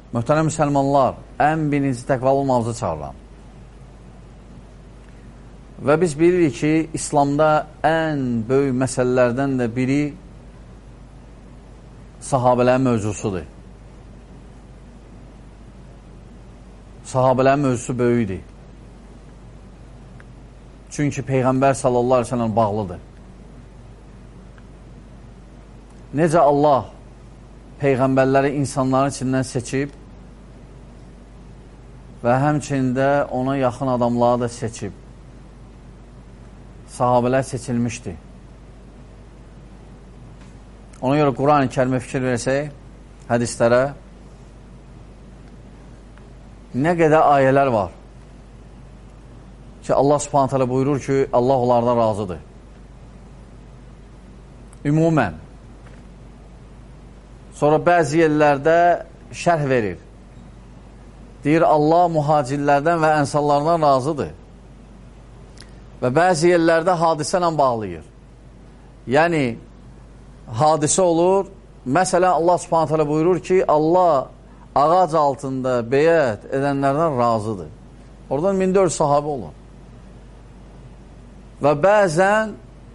Möhtərəm müsəlmanlar, ən birinci təqvalı olmamızı çağıram. Və biz bilirik ki, İslamda ən böyük məsələlərdən də biri sahabələrin mövzusudur. Sahabələrin mövzusu böyükdür. Çünki Peyğəmbər sallallahu aleyhi ve sellem bağlıdır. Necə Allah Peyğəmbərləri insanların içindən seçib və həmçində ona yaxın adamları da seçib. Sahabələr seçilmişdi. Ona görə Quran-ı Kərimə fikir versək, hədislərə nə qədər ayələr var ki, Allah subhanət hələ buyurur ki, Allah onlardan razıdır. Ümumən. Sonra bəzi yerlərdə şərh verir. Deyir, Allah mühacirlərdən və ənsarlardan razıdır. Və bəzi yerlərdə hadisə ilə bağlayır. Yəni, hadisə olur. Məsələn, Allah subhanət hələ buyurur ki, Allah ağac altında beyət edənlərdən razıdır. Oradan 1400 sahabə olur. Və bəzən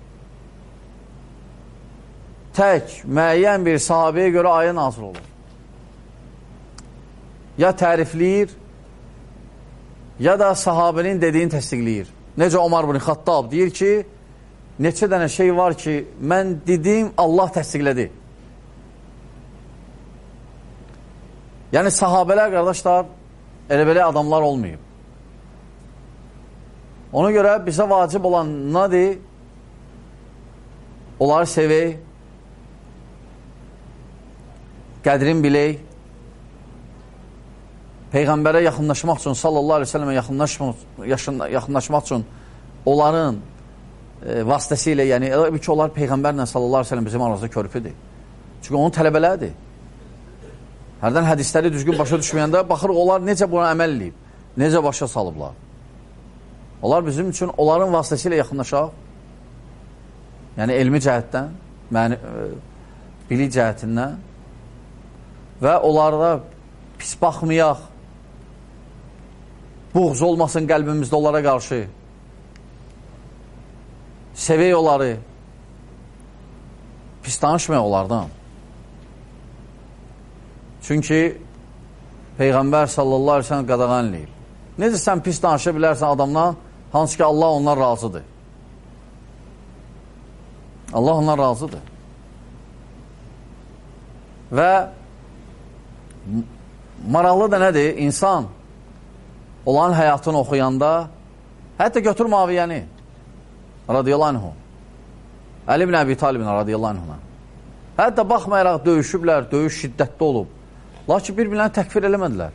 tək, müəyyən bir sahabəyə görə ayə nazil olur. Ya tərifləyir, ya da sahabənin dediyini təsdiqləyir. Necə Omar ibn Xattab deyir ki, neçə dənə şey var ki, mən dedim, Allah təsdiqlədi. Yəni, sahabələr, qardaşlar, elə-belə adamlar olmayıb. Ona görə bizə vacib olan nədir? Onları sevək, qədrin bilək, Peyğəmbərə yaxınlaşmaq üçün, sallallahu aleyhi ve sellemə yaxınlaşmaq üçün onların vasitəsilə, yəni ki, onlar Peyğəmbərlə sallallahu aleyhi ve sellem bizim aramızda körpüdür. Çünki onun tələbələrdir. Hərdən hədisləri düzgün başa düşməyəndə baxırıq, onlar necə buna əməl edib, necə başa salıblar. Onlar bizim üçün onların vasitəsilə yaxınlaşaq, yəni elmi cəhətdən, bilik cəhətindən və onlarda pis baxmayaq, buğz olmasın qəlbimizdə onlara qarşı, sevək onları, pis danışmayaq onlardan. Çünki Peyğəmbər sallallahu aleyhi ve sellem qadağan eləyib. Necə sən pis danışa bilərsən adamdan, hansı ki Allah ondan razıdır. Allah ondan razıdır. Və maraqlı da nədir? İnsan olan həyatını oxuyanda, hətta götür Muaviyyəni radiyallahu anhu, Əli ibn Əbi Talibin radiyallahu anhuna. Hətta baxmayaraq döyüşüblər, döyüş şiddətli olub. Lakin bir-birlərini təkfir eləmədilər.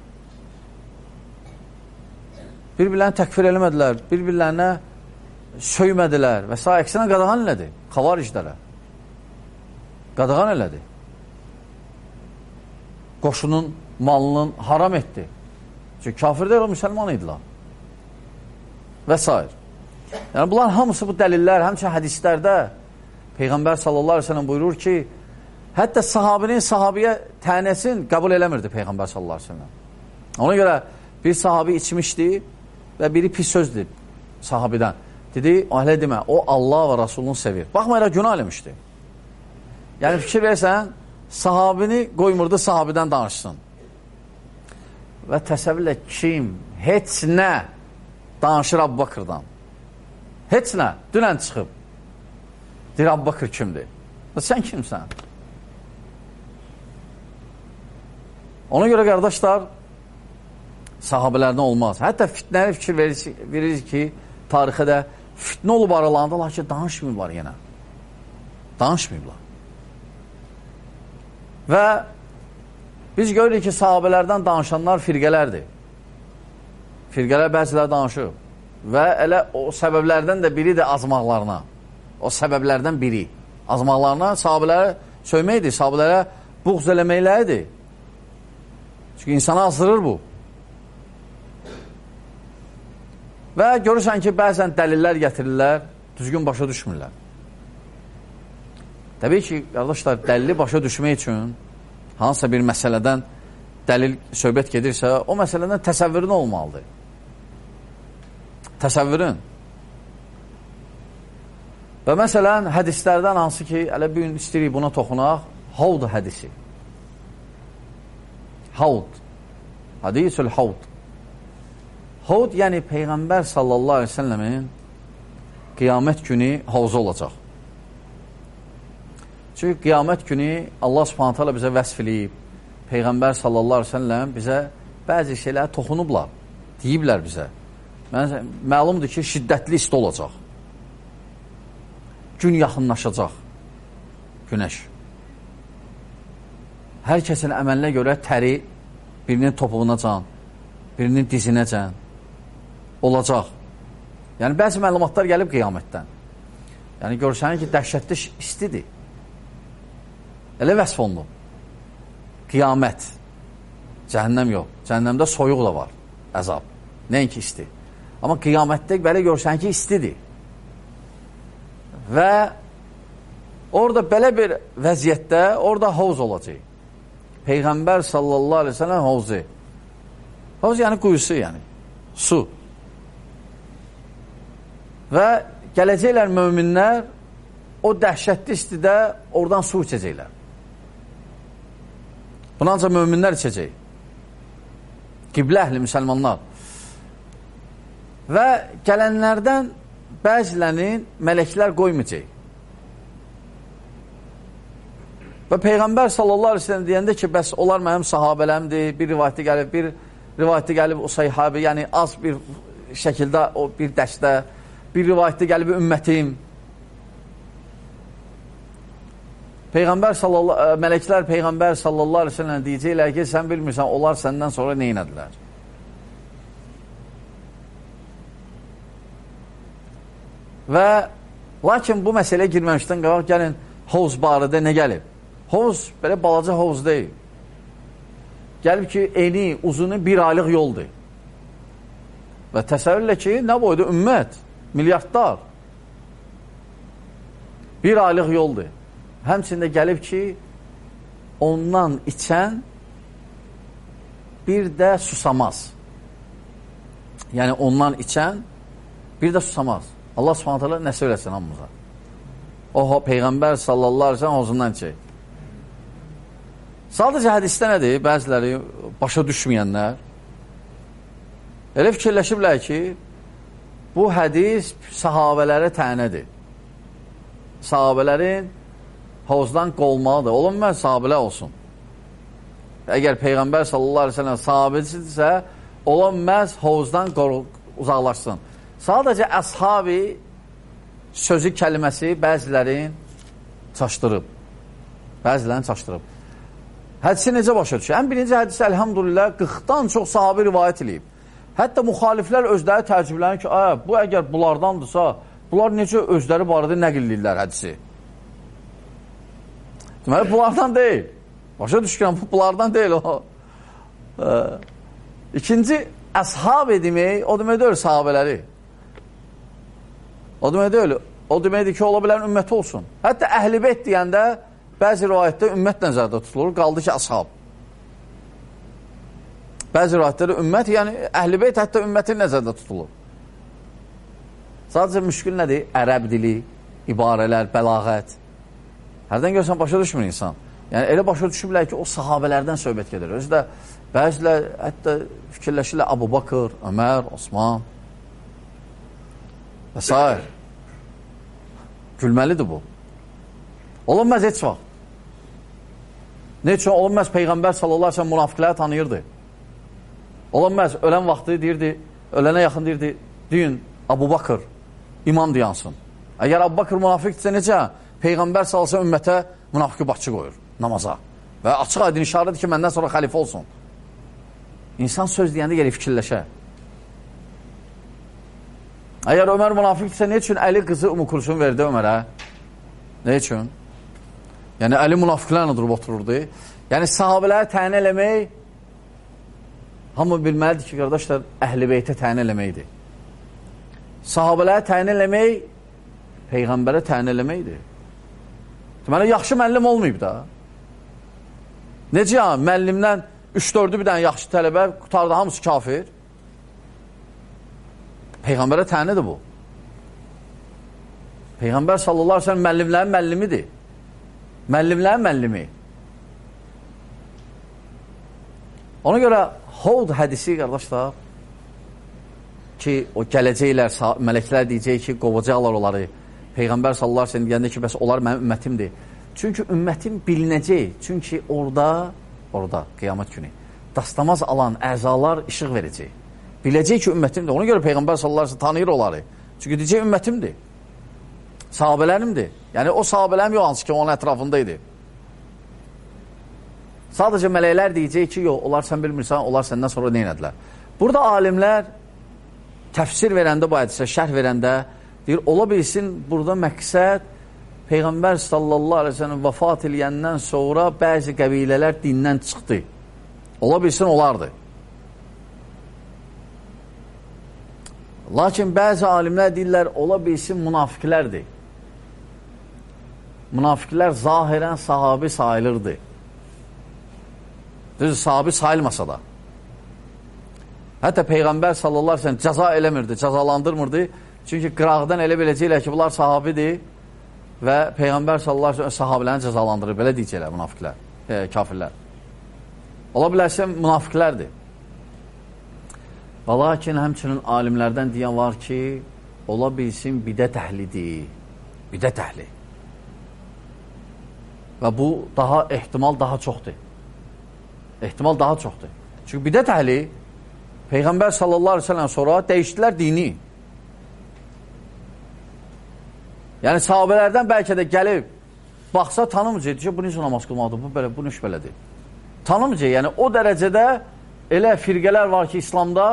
Bir-birlərini təkfir eləmədilər, bir-birlərinə söymədilər və s. Əksinə qadağan elədi, xavariclərə. Qadağan elədi. Qoşunun malının haram etdi. Çünki kafir deyil, o müsəlman idilər. Və s. Yəni, bunlar hamısı bu dəlillər, həmçə hədislərdə Peyğəmbər sallallahu aleyhi ve sellem buyurur ki, hətta sahabinin sahabiyə tənəsin qəbul eləmirdi Peyğəmbər sallallahu aleyhi ve sellem. Ona görə bir sahabi içmişdi və biri pis sözdür sahabidən. Dedi, əhlə demə, o Allah və Rasulunu sevir. Baxmayaraq günah eləmişdi. Yəni, fikir versən, sahabini qoymurdu sahabidən danışsın. Və təsəvvürlə kim, heç nə danışır Əbu Bakırdan. Heç nə, dünən çıxıb. Deyir, Əbu Bakır kimdir? Sən kimsən? Ona görə, qardaşlar, sahabələrdən olmaz. Hətta fitnəli fikir verir ki, tarixə də fitnə olub aralarında, lakin danışmayıblar yenə. Danışmayıblar. Və biz görürük ki, sahabələrdən danışanlar firqələrdir. Firqələr bəziləri danışıb. Və elə o səbəblərdən də biri də azmaqlarına. O səbəblərdən biri. Azmaqlarına sahabələrə söyməkdir, sahabələrə buğz eləməkləridir. Çünki insana azdırır bu. Və görürsən ki, bəzən dəlillər gətirirlər, düzgün başa düşmürlər. Təbii ki, qardaşlar, dəlili başa düşmək üçün hansısa bir məsələdən dəlil söhbət gedirsə, o məsələdən təsəvvürün olmalıdır. Təsəvvürün. Və məsələn, hədislərdən hansı ki, hələ bir gün istəyirik buna toxunaq, Havd hədisi. Havd. Hadisül Havd. Havd, yəni Peyğəmbər sallallahu aleyhi ve sellemin qiyamət günü havuzu olacaq. Çünki qiyamət günü Allah subhanət hələ bizə vəsf eləyib. Peyğəmbər sallallahu aleyhi ve sellem bizə bəzi şeylər toxunublar, deyiblər bizə. Məlumdur ki, şiddətli isti olacaq. Gün yaxınlaşacaq. Günəş. Hər kəsin əməlinə görə təri birinin topuğunacan, birinin dizinəcən olacaq. Yəni, bəzi məlumatlar gəlib qiyamətdən. Yəni, görsənir ki, dəhşətli istidir. Elə vəsf olunub. Qiyamət. Cəhənnəm yox. Cəhənnəmdə soyuq da var. Əzab. Nəinki isti. Amma qiyamətdə belə görsənir ki, istidir. Və orada belə bir vəziyyətdə orada hovuz olacaq. Peyğəmbər sallallahu aleyhi ve sellem hovuzu. Hovuz yəni quyusu, yəni. Su. Və gələcəklər möminlər o dəhşətli istidə oradan su içəcəklər. Bunu ancaq möminlər içəcək. Qiblə əhli müsəlmanlar. Və gələnlərdən bəzilərinin mələklər qoymayacaq. Və Peyğəmbər sallallahu aleyhi ve sellem deyəndə ki, bəs onlar mənim sahabeləmdir, bir rivayətdə gəlib o sahabi, yəni az bir şəkildə, o bir dəstə, bir rivayətdə gəlib ümmətim. Mələklər Peyğəmbər sallallahu aleyhi ve sellem deyəcəklər ki, sən bilmirsən, onlar səndən sonra neynədilər? Və lakin bu məsələyə girməmişdən qabaq, gəlin, hovuz barədə nə gəlib? Hovuz, belə balaca hovuz deyil. Gəlib ki, eni, uzunu bir aylıq yoldur. Və təsəvvürlə ki, nə boyda? Ümmət, milyardlar. Bir aylıq yoldur. Həmçində gəlib ki, ondan içən bir də susamaz. Yəni, ondan içən bir də susamaz. Allah subhanət hələ nə söyləsin hamımıza? O, Peyğəmbər sallallahu aleyhi ve sellem hovuzundan içək. Sadəcə hədisdə nədir? Bəziləri başa düşməyənlər elə fikirləşiblər ki, bu hədis sahabələrə tənədir. Sahabələrin hovuzdan qolmalıdır. Olunmaz, sahabələr olsun. Əgər Peyğəmbər sallallahu aleyhi ve sellem sahabəsidirsə, olunmaz, hovuzdan uzaqlaşsın. Sadəcə əshabi sözü kəlməsi bəzilərin çaşdırıb. Bəzilərini çaşdırıb. Hədisi necə başa düşür? Ən birinci hədisi, əlhamdülillah, 40-dan çox sahabi rivayət edib. Hətta müxaliflər özləri təəccüblənir ki, bu əgər bunlardandırsa, bunlar necə özləri barədə nəql edirlər hədisi? Deməli, bunlardan deyil. Başa düşürəm, bunlardan deyil o. İkinci, əshab demək, o demək deyil sahabələri. O demək deyil, o deməkdir ki, ola bilən ümməti olsun. Hətta əhl-i beyt deyəndə bəzi rivayətdə ümmət nəzərdə tutulur, qaldı ki, ashab. Bəzi rivayətlərdə ümmət, yəni əhl-i beyt hətta ümmətin nəzərdə tutulur. Sadəcə müşkül nədir? Ərəb dili, ibarələr, bəlağət. Hərdən görsən, başa düşmür insan. Yəni, elə başa düşüblər ki, o sahabələrdən söhbət gedir. Özü də bəzilər hətta fikirləşirlər Abu Bakır, Ömər, Osman və s. Gülməlidir bu. Olunmaz heç vaxt. Ne üçün? Olunmaz, Peyğəmbər sallallahu aleyhi ve sellem münafiqləri tanıyırdı. Olunmaz, ölən vaxtı deyirdi, ölənə yaxın deyirdi, deyin, Abu Bakır imam deyansın. Əgər Abu Bakır münafiqdirsə necə? Peyğəmbər sallallahu aleyhi ve sellem ümmətə münafiqi başçı qoyur namaza. Və açıq aydın işarədir ki, məndən sonra xəlifə olsun. İnsan söz deyəndə gəlir fikirləşə. Əgər Ömər münafiqdirsə, ne üçün Əli qızı Ümmü Kulsum verdi Ömərə? Ne üçün? Yəni, Əli münafiqlərlə durub otururdu. Yəni, sahabələri təyin eləmək, hamı bilməlidir ki, qardaşlar, əhl-i beytə təyin eləməkdir. Sahabələri təyin eləmək, Peyğəmbərə təyin eləməkdir. Deməli, yaxşı müəllim olmayıb da. Necə ya, müəllimdən 3-4-ü bir dənə yaxşı tələbə, qutardı, hamısı kafir. Peyğəmbərə tənidir bu. Peyğəmbər sallallahu aleyhi ve sellem müəllimlərin müəllimidir. Müəllimlərin müəllimi. Ona görə Hovd hədisi, qardaşlar, ki, o gələcəklər, mələklər deyəcək ki, qovacaqlar onları. Peyğəmbər sallallahu aleyhi ve sellem deyəndə ki, bəs onlar mənim ümmətimdir. Çünki ümmətim bilinəcək. Çünki orada qiyamət günü dastamaz alan əzalar işıq verəcək. Biləcək ki, ümmətimdir. Ona görə Peyğəmbər sallallahu aleyhi ve sellem tanıyır onları. Çünki deyəcək, ümmətimdir. Sahabələrimdir. Yəni, o sahabələrim yox, hansı ki, onun ətrafındaydı. Sadəcə mələklər deyəcək ki, yox, onlar sən bilmirsən, onlar səndən sonra neynədilər. Burada alimlər təfsir verəndə bu hədisə, şərh verəndə deyir, ola bilsin, burada məqsəd Peyğəmbər sallallahu aleyhi ve sellem vəfat eləyəndən sonra bəzi qəbilələr dindən çıxdı. Ola bilsin, olardı. Lakin bəzi alimlər deyirlər, ola bilsin, münafiqlərdir. Münafiqlər zahirən sahabi sayılırdı. Düzdür, sahabi sayılmasa da. Hətta Peyğəmbər sallallahu aleyhi ve sellem cəza eləmirdi, cəzalandırmırdı. Çünki qıraqdan elə biləcəklər ki, bunlar sahabidir və Peyğəmbər sallallahu aleyhi ve sellem sahabilərini cəzalandırır. Belə deyəcəklər münafiqlər, kafirlər. Ola bilərsə, münafiqlərdir. Və lakin həmçinin alimlərdən deyən var ki, ola bilsin bidət əhlidir. Bidət əhli. Və bu ehtimal daha çoxdur. Ehtimal daha çoxdur. Çünki bidət əhli Peyğəmbər sallallahu aleyhi ve sellem sonra dəyişdilər dini. Yəni sahabələrdən bəlkə də gəlib baxsa tanımayacaq ki, bu necə namaz qılmalıdır, bu belə, bu nüş belədir. Tanımayacaq, yəni o dərəcədə elə firqələr var ki, İslamda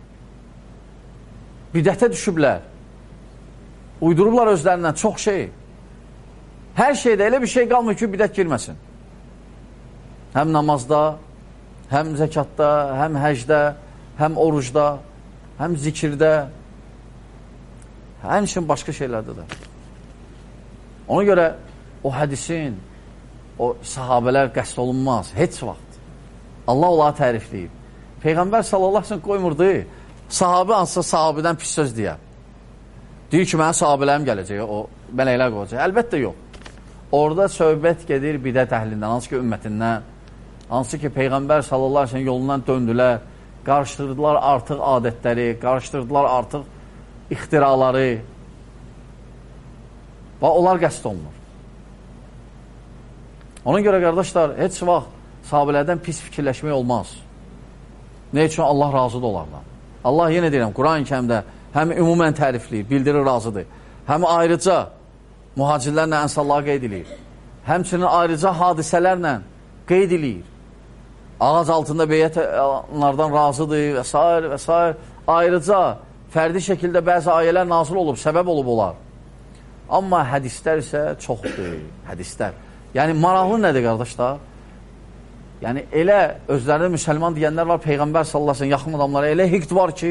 bidətə düşüblər. Uydurublar özlərindən çox şey. Hər şeydə elə bir şey qalmır ki, bidət girməsin. Həm namazda, həm zəkatda, həm həcdə, həm orucda, həm zikirdə, həmçinin başqa şeylərdə də. Ona görə o hədisin, o sahabələr qəsd olunmaz, heç vaxt. Allah onları tərifləyib. Peyğəmbər sallallahu aleyhi ve sellem qoymurdu, sahabə hansısa sahabədən pis söz deyə. Deyir ki, mənə sahabələrim gələcək, o mələklər qoyacaq. Əlbəttə yox. Orada söhbət gedir bidət əhlindən, hansı ki, ümmətindən, hansı ki, Peyğəmbər sallallahu aleyhi ve sellem yolundan döndülər, qarışdırdılar artıq adətləri, qarışdırdılar artıq ixtiraları və onlar qəsd olunur. Ona görə, qardaşlar, heç vaxt sahabələrdən pis fikirləşmək olmaz. Ne üçün? Allah razıdır onlardan. Allah, yenə deyirəm, Quran-ı Kərimdə həm ümumən tərifləyir, bildirir, razıdır. Həm ayrıca mühacirlərlə ənsallığa qeyd edir. Həmçinin ayrıca hadisələrlə qeyd edir. Ağac altında beyyət onlardan razıdır və s. və s. Ayrıca fərdi şəkildə bəzi ayələr nazil olub, səbəb olub olar. Amma hədislər isə çoxdur, hədislər. Yəni, maraqlı nədir, qardaşlar? Yəni, elə özlərində müsəlman deyənlər var, Peyğəmbər sallallahu aleyhi ve sellem yaxın adamlara elə hiqd var ki,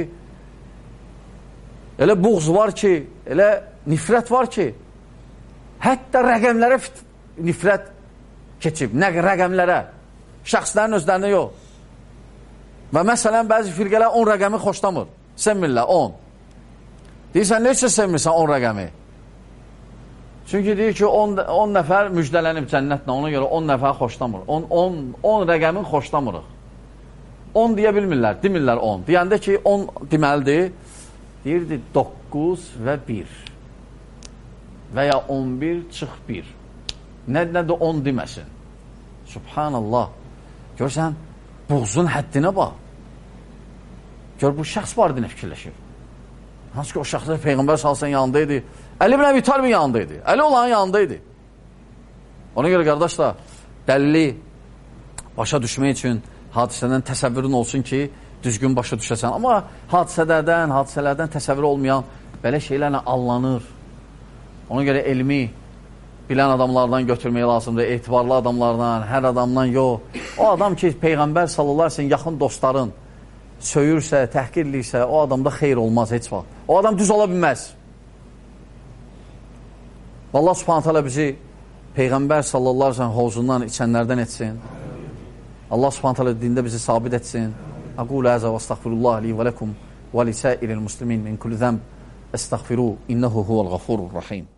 elə buğz var ki, elə nifrət var ki, hətta rəqəmlərə nifrət keçib, nə rəqəmlərə, şəxslərin özlərinə yox. Və məsələn, bəzi firqələr 10 rəqəmi xoşlamır, sevmirlər, 10. Deyirsən, nə üçün sevmirsən 10 rəqəmi? Çünki deyir ki, 10 nəfər müjdələnib cənnətlə, ona görə 10 nəfər xoşlamır. 10 rəqəmin xoşlamırıq. 10 deyə bilmirlər, demirlər 10. Deyəndə ki, 10 deməlidir, deyirdi 9 və 1. Və ya 11 çıx 1. Nədir 10 deməsin? Subhanallah. Görsən, buğzun həddinə bax. Gör, bu şəxs barədə nə fikirləşir? Hansı ki, o şəxsdə Peyğəmbər salsan yanındaydı, Əli ibn Əbi Talibin yanındaydı. Əli olanın yanındaydı. Ona görə, qardaşlar, dəlili başa düşmək üçün hadisədən təsəvvürün olsun ki, düzgün başa düşəsən. Amma hadisələrdən təsəvvür olmayan belə şeylərlə allanır. Ona görə elmi bilən adamlardan götürmək lazımdır, etibarlı adamlardan, hər adamdan yox. O adam ki, Peyğəmbər sallallahu aleyhi ve sellem yaxın dostların söyürsə, təhqirliysə, o adamda xeyr olmaz heç vaxt. O adam düz ola bilməz. Allah subhanət hələ bizi Peyğəmbər sallallahu aleyhi ve sellem hovuzundan içənlərdən etsin. Allah subhanət hələ dində bizi sabit etsin. Aqulu əzə və estəğfirullah li və ləkum və lisəiril muslimin min kulli zəmb. Estəğfiru, innəhu huvəl-ğafurur rahim.